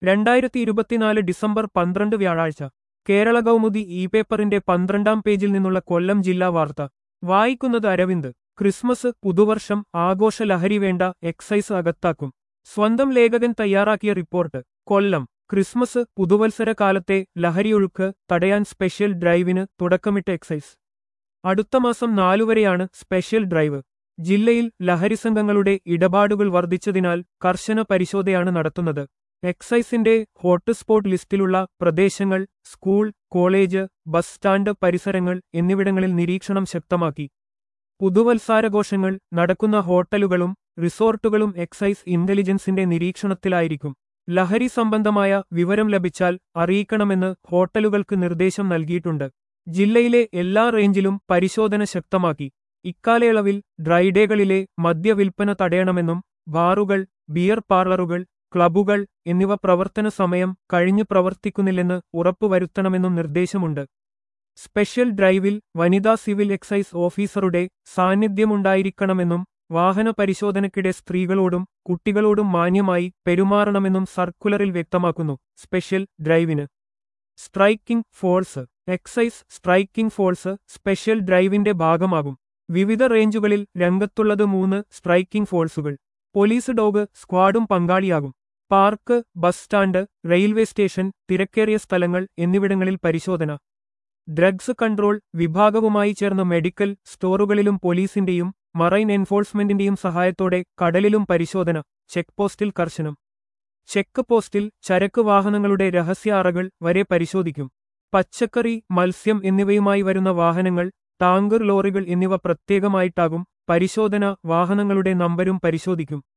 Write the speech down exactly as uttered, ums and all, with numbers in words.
രണ്ടായിരത്തി ഇരുപത്തിനാല് ഡിസംബർ പന്ത്രണ്ട് വ്യാഴാഴ്ച കേരള കൗമുദി ഇ പേപ്പറിന്റെ പന്ത്രണ്ടാം പേജിൽ നിന്നുള്ള കൊല്ലം ജില്ലാ വാർത്ത വായിക്കുന്നത് അരവിന്ദ്. ക്രിസ്മസ് പുതുവർഷം ആഘോഷ ലഹരി വേണ്ട, എക്സൈസ് അകത്താക്കും. സ്വന്തം ലേഖകൻ തയ്യാറാക്കിയ റിപ്പോർട്ട്. കൊല്ലം. ക്രിസ്മസ് പുതുവത്സര കാലത്തെ ലഹരിയൊഴുക്ക് തടയാൻ സ്പെഷ്യൽ ഡ്രൈവിന് തുടക്കമിട്ട എക്സൈസ്. അടുത്ത മാസം നാലുവരെയാണ് സ്പെഷ്യൽ ഡ്രൈവ്. ജില്ലയിൽ ലഹരിസംഘങ്ങളുടെ ഇടപാടുകൾ വർദ്ധിച്ചതിനാൽ കർശന പരിശോധനയാണ് നടത്തുന്നത്. എക്സൈസിന്റെ ഹോട്ട്സ്പോട്ട് ലിസ്റ്റിലുള്ള പ്രദേശങ്ങൾ, സ്കൂൾ, കോളേജ്, ബസ് സ്റ്റാൻഡ് പരിസരങ്ങൾ എന്നിവിടങ്ങളിൽ നിരീക്ഷണം ശക്തമാക്കി. പുതുവത്സരാഘോഷങ്ങൾ നടക്കുന്ന ഹോട്ടലുകളും റിസോർട്ടുകളും എക്സൈസ് ഇന്റലിജൻസിന്റെ നിരീക്ഷണത്തിലായിരിക്കും. ലഹരി സംബന്ധമായ വിവരം ലഭിച്ചാൽ അറിയിക്കണമെന്ന് ഹോട്ടലുകൾക്ക് നിർദ്ദേശം നൽകിയിട്ടുണ്ട്. ജില്ലയിലെ എല്ലാ റേഞ്ചിലും പരിശോധന ശക്തമാക്കി. ഇക്കാലയളവിൽ ഡ്രൈഡേകളിലെ മദ്യവിൽപ്പന തടയണമെന്നും ബാറുകൾ, ബിയർ പാർലറുകൾ, ക്ലബ്ബുകൾ എന്നിവ പ്രവർത്തന സമയം കഴിഞ്ഞ് പ്രവർത്തിക്കുന്നില്ലെന്ന് ഉറപ്പുവരുത്തണമെന്നും നിർദ്ദേശമുണ്ട്. സ്പെഷ്യൽ ഡ്രൈവിൽ വനിതാ സിവിൽ എക്സൈസ് ഓഫീസറുടെ സാന്നിധ്യമുണ്ടായിരിക്കണമെന്നും വാഹന പരിശോധനയ്ക്കിടെ സ്ത്രീകളോടും കുട്ടികളോടും മാന്യമായി പെരുമാറണമെന്നും സർക്കുലറിൽ വ്യക്തമാക്കുന്നു. സ്പെഷ്യൽ ഡ്രൈവിന് striking force. Excise striking force special ഡ്രൈവിന്റെ ഭാഗമാകും. വിവിധ റേഞ്ചുകളിൽ രംഗത്തുള്ളത് മൂന്ന് സ്ട്രൈക്കിംഗ് ഫോഴ്സുകൾ. പോലീസ് ഡോഗ് സ്ക്വാഡും പങ്കാളിയാകും. Park, bus stand, railway station, തിരക്കേറിയ സ്ഥലങ്ങൾ എന്നിവിടങ്ങളിൽ പരിശോധന. ഡ്രഗ്സ് കൺട്രോൾ വിഭാഗവുമായി ചേർന്ന് മെഡിക്കൽ സ്റ്റോറുകളിലും പോലീസിന്റെയും മറൈൻ എൻഫോഴ്സ്മെന്റിന്റെയും സഹായത്തോടെ കടലിലും പരിശോധന. ചെക്ക് പോസ്റ്റിൽ കർശനം. ചെക്ക് പോസ്റ്റിൽ ചരക്ക് വാഹനങ്ങളുടെ രഹസ്യ അറകൾ വരെ പരിശോധിക്കും. പച്ചക്കറി, മത്സ്യം എന്നിവയുമായി വരുന്ന വാഹനങ്ങൾ, ടാങ്കർ ലോറികൾ എന്നിവ പ്രത്യേകമായിട്ടാകും പരിശോധന. വാഹനങ്ങളുടെ നമ്പരും പരിശോധിക്കും.